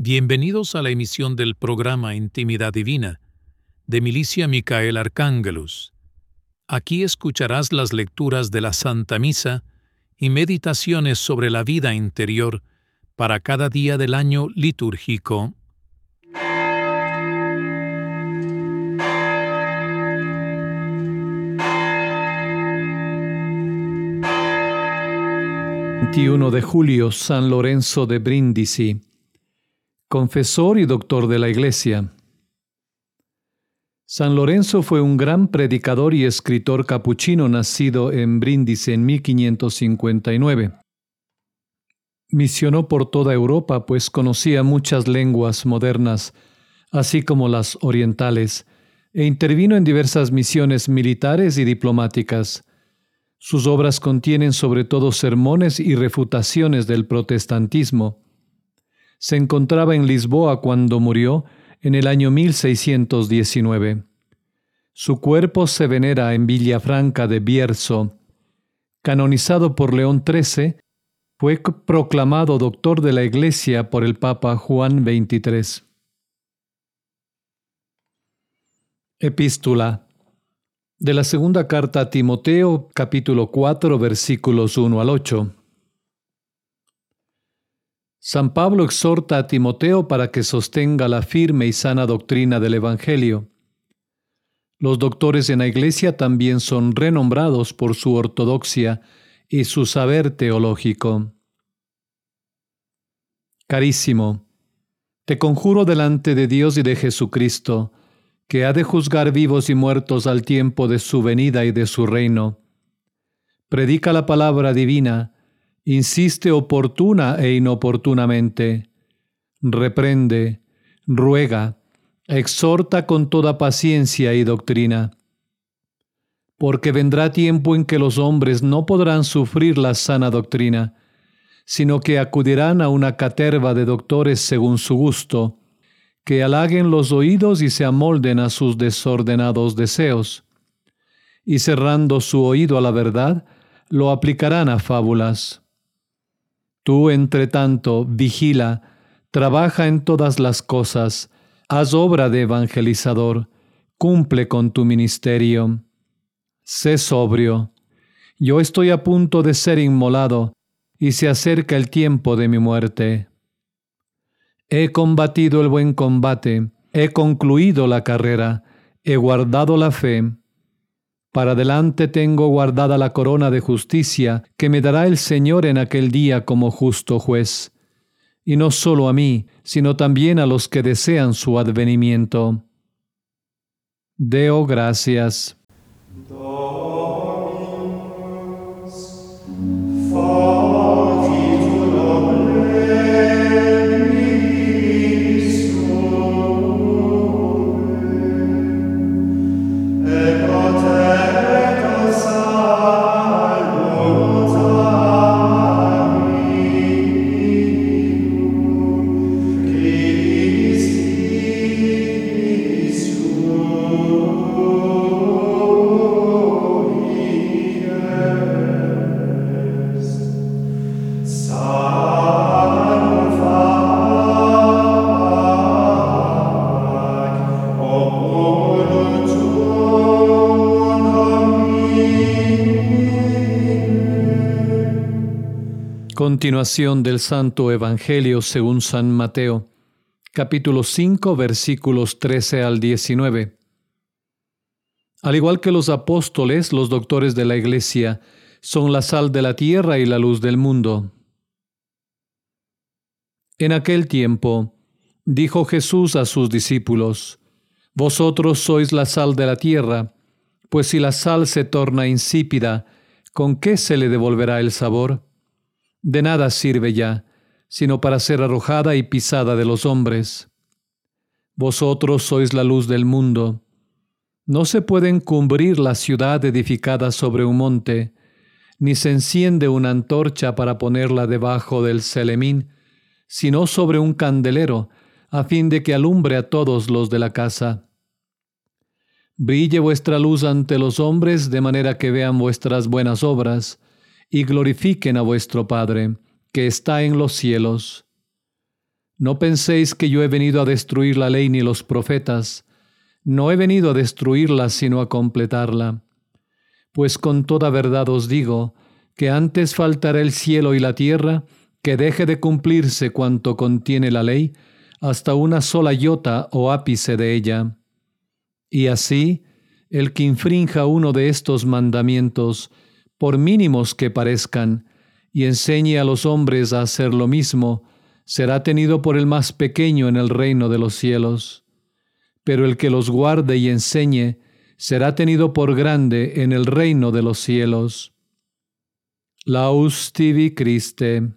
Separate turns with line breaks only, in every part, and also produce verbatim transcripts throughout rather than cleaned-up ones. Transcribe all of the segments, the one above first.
Bienvenidos a la emisión del programa Intimidad Divina, de Milicia Micael Arcángelus. Aquí escucharás las lecturas de la Santa Misa y meditaciones sobre la vida interior para cada día del año litúrgico.
veintiuno de julio, San Lorenzo de Brindisi, confesor y doctor de la Iglesia. San Lorenzo fue un gran predicador y escritor capuchino nacido en Brindisi en mil quinientos cincuenta y nueve. Misionó por toda Europa, pues conocía muchas lenguas modernas, así como las orientales, e intervino en diversas misiones militares y diplomáticas. Sus obras contienen sobre todo sermones y refutaciones del protestantismo. Se encontraba en Lisboa cuando murió en el año mil seiscientos diecinueve. Su cuerpo se venera en Villafranca de Bierzo. Canonizado por León trece, fue proclamado doctor de la Iglesia por el Papa Juan veintitrés. Epístola de la segunda carta a Timoteo, capítulo cuatro, versículos uno al ocho. San Pablo exhorta a Timoteo para que sostenga la firme y sana doctrina del Evangelio. Los doctores en la Iglesia también son renombrados por su ortodoxia y su saber teológico. Carísimo, te conjuro delante de Dios y de Jesucristo, que ha de juzgar vivos y muertos al tiempo de su venida y de su reino. Predica la palabra divina, insiste oportuna e inoportunamente, reprende, ruega, exhorta con toda paciencia y doctrina. Porque vendrá tiempo en que los hombres no podrán sufrir la sana doctrina, sino que acudirán a una caterva de doctores según su gusto, que halaguen los oídos y se amolden a sus desordenados deseos, y cerrando su oído a la verdad, lo aplicarán a fábulas. Tú, entre tanto, vigila, trabaja en todas las cosas, haz obra de evangelizador, cumple con tu ministerio. Sé sobrio. Yo estoy a punto de ser inmolado, y se acerca el tiempo de mi muerte. He combatido el buen combate, he concluido la carrera, he guardado la fe. Para delante tengo guardada la corona de justicia que me dará el Señor en aquel día como justo juez. Y no solo a mí, sino también a los que desean su advenimiento. Deo gracias. Continuación del Santo Evangelio según San Mateo, capítulo cinco, versículos trece al diecinueve. Al igual que los apóstoles, los doctores de la Iglesia son la sal de la tierra y la luz del mundo. En aquel tiempo, dijo Jesús a sus discípulos: Vosotros sois la sal de la tierra, pues si la sal se torna insípida, ¿con qué se le devolverá el sabor? De nada sirve ya, sino para ser arrojada y pisada de los hombres. Vosotros sois la luz del mundo. No se puede encubrir la ciudad edificada sobre un monte, ni se enciende una antorcha para ponerla debajo del celemín, sino sobre un candelero, a fin de que alumbre a todos los de la casa. Brille vuestra luz ante los hombres, de manera que vean vuestras buenas obras, y glorifiquen a vuestro Padre, que está en los cielos. No penséis que yo he venido a destruir la ley ni los profetas. No he venido a destruirla, sino a completarla. Pues con toda verdad os digo, que antes faltará el cielo y la tierra, que deje de cumplirse cuanto contiene la ley, hasta una sola iota o ápice de ella. Y así, el que infrinja uno de estos mandamientos, por mínimos que parezcan, y enseñe a los hombres a hacer lo mismo, será tenido por el más pequeño en el reino de los cielos. Pero el que los guarde y enseñe, será tenido por grande en el reino de los cielos. Laus tibi Christe.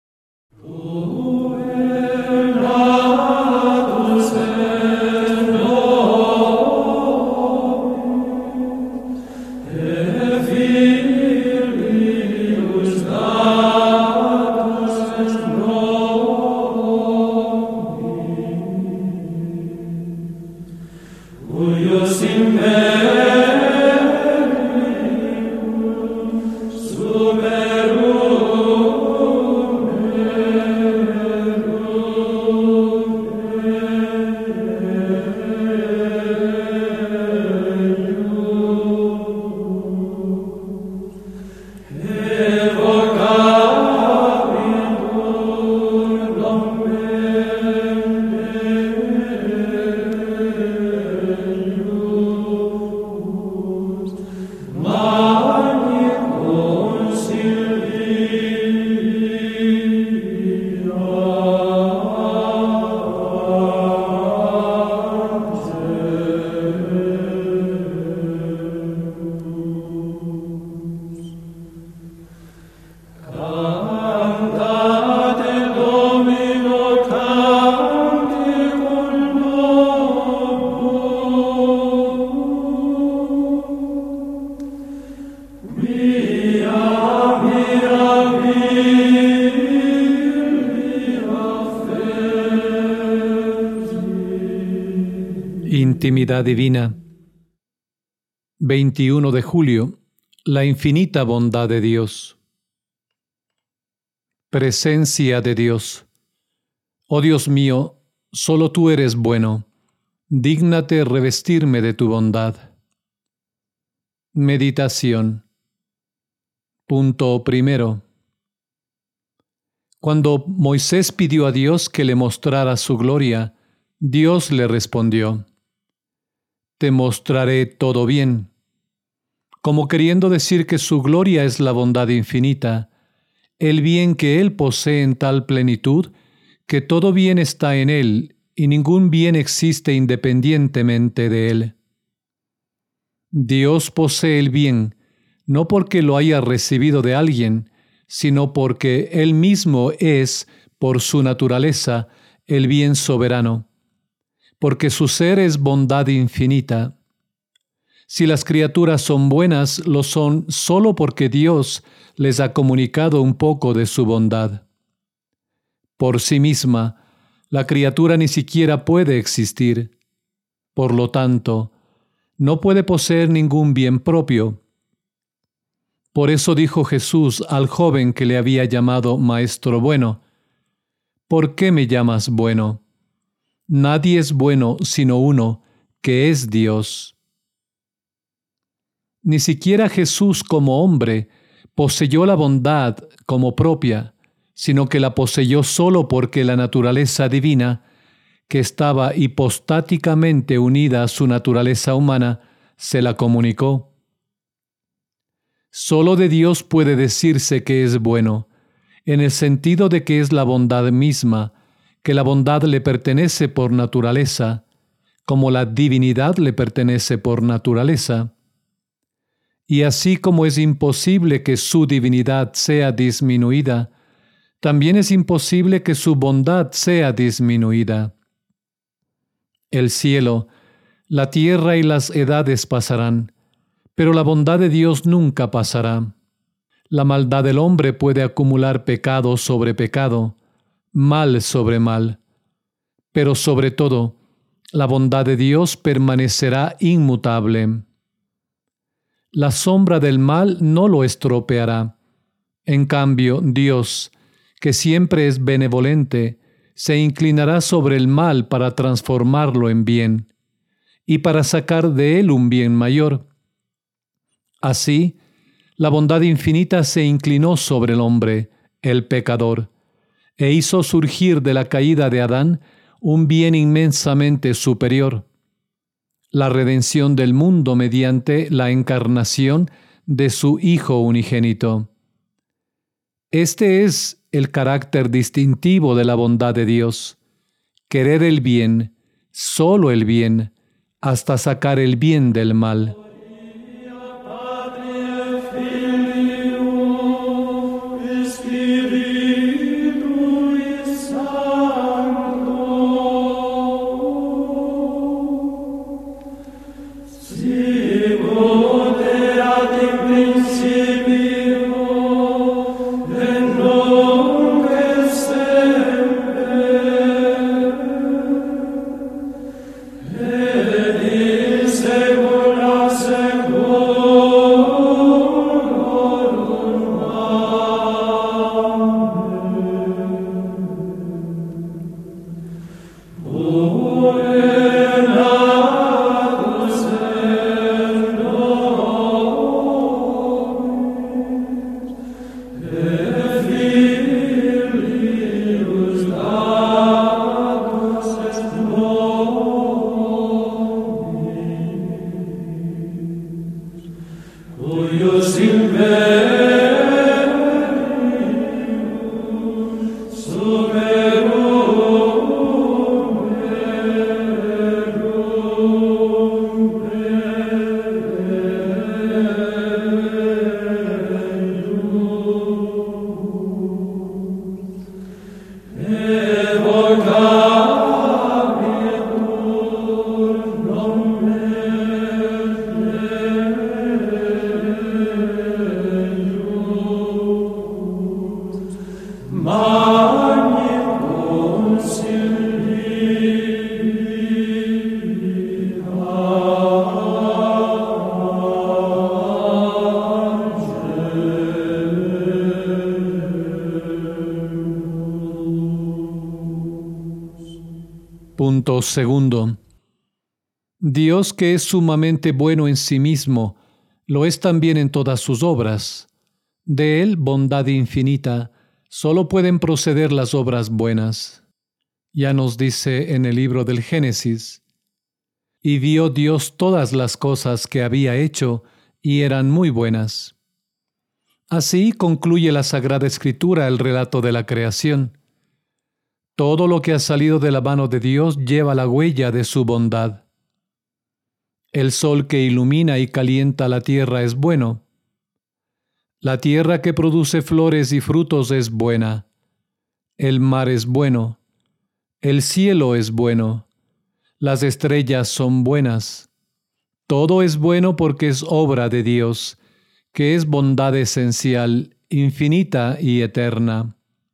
Intimidad divina. veintiuno de julio. La infinita bondad de Dios. Presencia de Dios. Oh Dios mío, solo tú eres bueno. Dígnate revestirme de tu bondad. Meditación. Punto primero. Cuando Moisés pidió a Dios que le mostrara su gloria, Dios le respondió: Te mostraré todo bien. Como queriendo decir que su gloria es la bondad infinita, el bien que Él posee en tal plenitud, que todo bien está en Él y ningún bien existe independientemente de Él. Dios posee el bien, no porque lo haya recibido de alguien, sino porque Él mismo es, por su naturaleza, el bien soberano, porque su ser es bondad infinita. Si las criaturas son buenas, lo son solo porque Dios les ha comunicado un poco de su bondad. Por sí misma, la criatura ni siquiera puede existir. Por lo tanto, no puede poseer ningún bien propio. Por eso dijo Jesús al joven que le había llamado Maestro bueno: ¿Por qué me llamas bueno? Nadie es bueno sino uno, que es Dios. Ni siquiera Jesús como hombre poseyó la bondad como propia, sino que la poseyó solo porque la naturaleza divina, que estaba hipostáticamente unida a su naturaleza humana, se la comunicó. Solo de Dios puede decirse que es bueno, en el sentido de que es la bondad misma, que la bondad le pertenece por naturaleza, como la divinidad le pertenece por naturaleza. Y así como es imposible que su divinidad sea disminuida, también es imposible que su bondad sea disminuida. El cielo, la tierra y las edades pasarán, pero la bondad de Dios nunca pasará. La maldad del hombre puede acumular pecado sobre pecado, mal sobre mal, pero sobre todo, la bondad de Dios permanecerá inmutable. La sombra del mal no lo estropeará. En cambio, Dios, que siempre es benevolente, se inclinará sobre el mal para transformarlo en bien y para sacar de él un bien mayor. Así, la bondad infinita se inclinó sobre el hombre, el pecador, e hizo surgir de la caída de Adán un bien inmensamente superior: la redención del mundo mediante la encarnación de su Hijo unigénito. Este es el carácter distintivo de la bondad de Dios: querer el bien, solo el bien, hasta sacar el bien del mal. Punto segundo. Dios, que es sumamente bueno en sí mismo, lo es también en todas sus obras. De Él, bondad infinita, solo pueden proceder las obras buenas. Ya nos dice en el libro del Génesis: y vio Dios todas las cosas que había hecho, y eran muy buenas. Así concluye la Sagrada Escritura el relato de la creación. Todo lo que ha salido de la mano de Dios lleva la huella de su bondad. El sol que ilumina y calienta la tierra es bueno. La tierra que produce flores y frutos es buena. El mar es bueno. El cielo es bueno. Las estrellas son buenas. Todo es bueno porque es obra de Dios, que es bondad esencial, infinita y eterna.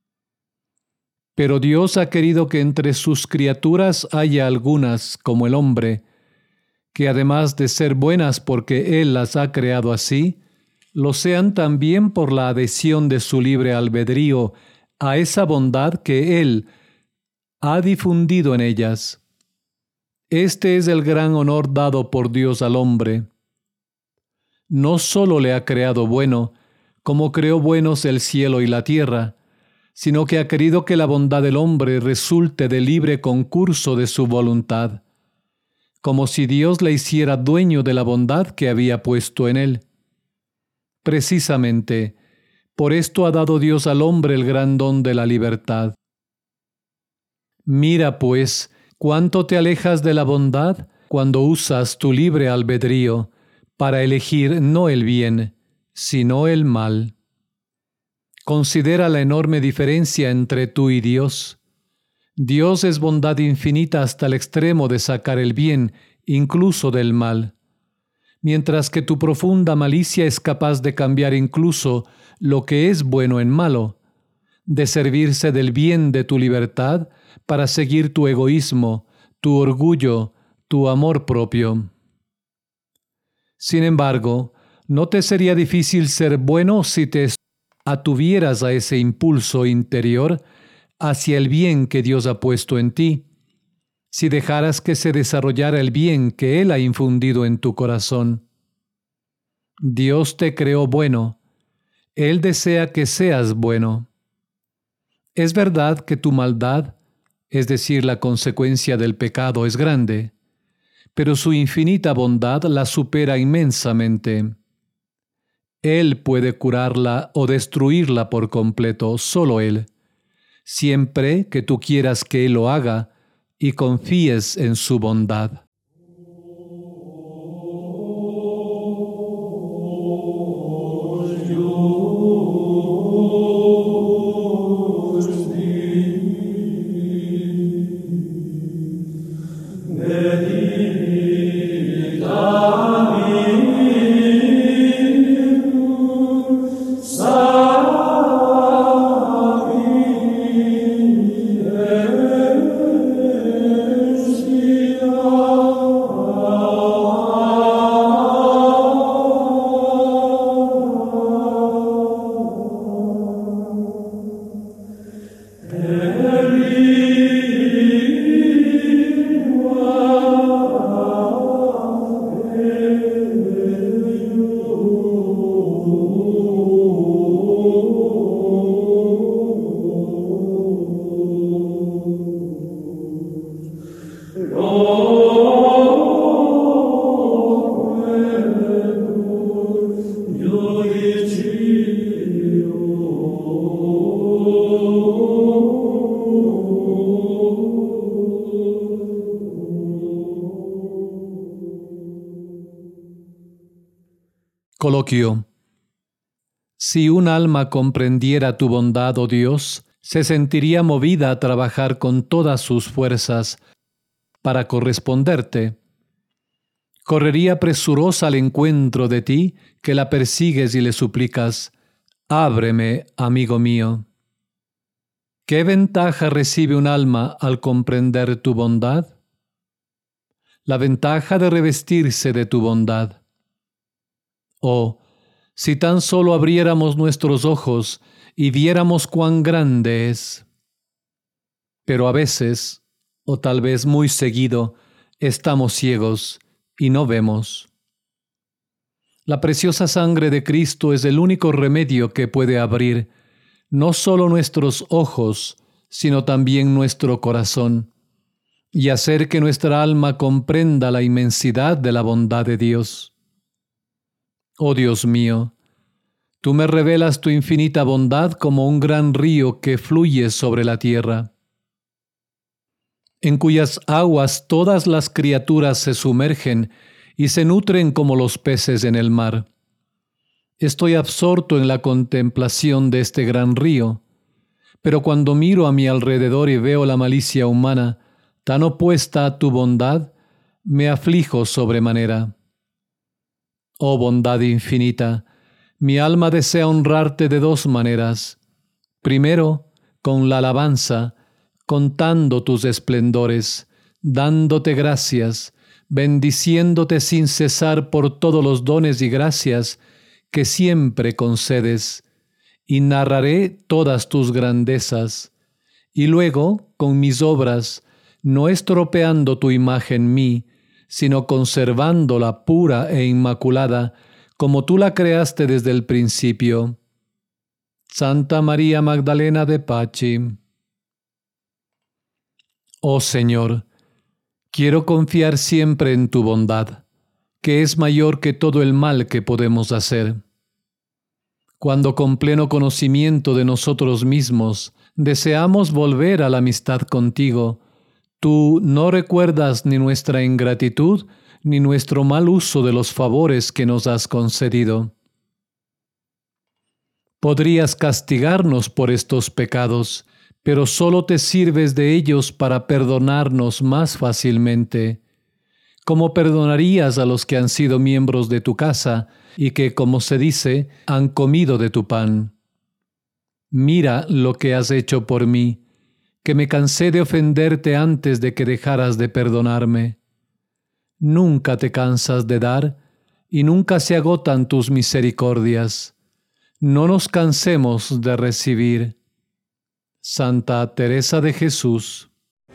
Pero Dios ha querido que entre sus criaturas haya algunas, como el hombre, que además de ser buenas porque Él las ha creado así, lo sean también por la adhesión de su libre albedrío a esa bondad que Él ha difundido en ellas. Este es el gran honor dado por Dios al hombre. No solo le ha creado bueno, como creó buenos el cielo y la tierra, sino que ha querido que la bondad del hombre resulte del libre concurso de su voluntad, como si Dios le hiciera dueño de la bondad que había puesto en él. Precisamente, por esto ha dado Dios al hombre el gran don de la libertad. Mira, pues, cuánto te alejas de la bondad cuando usas tu libre albedrío para elegir no el bien, sino el mal. Considera la enorme diferencia entre tú y Dios. Dios es bondad infinita hasta el extremo de sacar el bien, incluso del mal, mientras que tu profunda malicia es capaz de cambiar incluso lo que es bueno en malo, de servirse del bien de tu libertad para seguir tu egoísmo, tu orgullo, tu amor propio. Sin embargo, no te sería difícil ser bueno si te atuvieras a ese impulso interior hacia el bien que Dios ha puesto en ti, si dejaras que se desarrollara el bien que Él ha infundido en tu corazón. Dios te creó bueno. Él desea que seas bueno. Es verdad que tu maldad, es decir, la consecuencia del pecado, es grande, pero su infinita bondad la supera inmensamente. Él puede curarla o destruirla por completo, solo Él, siempre que tú quieras que Él lo haga y confíes en su bondad. Coloquio. Si un alma comprendiera tu bondad, oh Dios, se sentiría movida a trabajar con todas sus fuerzas para corresponderte. Correría presurosa al encuentro de ti, que la persigues y le suplicas: ábreme, amigo mío. ¿Qué ventaja recibe un alma al comprender tu bondad? La ventaja de revestirse de tu bondad. Oh, si tan solo abriéramos nuestros ojos y viéramos cuán grande es. Pero a veces, o tal vez muy seguido, estamos ciegos y no vemos. La preciosa sangre de Cristo es el único remedio que puede abrir no solo nuestros ojos, sino también nuestro corazón, y hacer que nuestra alma comprenda la inmensidad de la bondad de Dios. Oh Dios mío, tú me revelas tu infinita bondad como un gran río que fluye sobre la tierra, en cuyas aguas todas las criaturas se sumergen y se nutren como los peces en el mar. Estoy absorto en la contemplación de este gran río, pero cuando miro a mi alrededor y veo la malicia humana tan opuesta a tu bondad, me aflijo sobremanera. Oh bondad infinita, mi alma desea honrarte de dos maneras. Primero, con la alabanza, contando tus esplendores, dándote gracias, bendiciéndote sin cesar por todos los dones y gracias que siempre concedes, y narraré todas tus grandezas. Y luego, con mis obras, no estropeando tu imagen en mí, sino conservándola pura e inmaculada, como tú la creaste desde el principio. Santa María Magdalena de Pachi. Oh Señor, quiero confiar siempre en tu bondad, que es mayor que todo el mal que podemos hacer. Cuando con pleno conocimiento de nosotros mismos deseamos volver a la amistad contigo, tú no recuerdas ni nuestra ingratitud ni nuestro mal uso de los favores que nos has concedido. Podrías castigarnos por estos pecados, pero solo te sirves de ellos para perdonarnos más fácilmente, como perdonarías a los que han sido miembros de tu casa y que, como se dice, han comido de tu pan. Mira lo que has hecho por mí, que me cansé de ofenderte antes de que dejaras de perdonarme. Nunca te cansas de dar, y nunca se agotan tus misericordias. No nos cansemos de recibir. Santa Teresa de Jesús.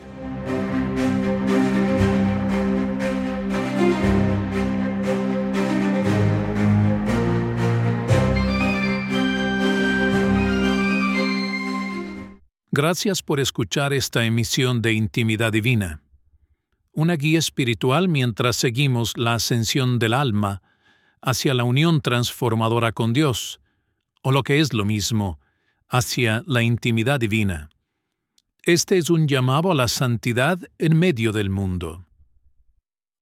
Gracias por escuchar esta emisión de Intimidad Divina, una guía espiritual mientras seguimos la ascensión del alma hacia la unión transformadora con Dios, o lo que es lo mismo, hacia la intimidad divina. Este es un llamado a la santidad en medio del mundo.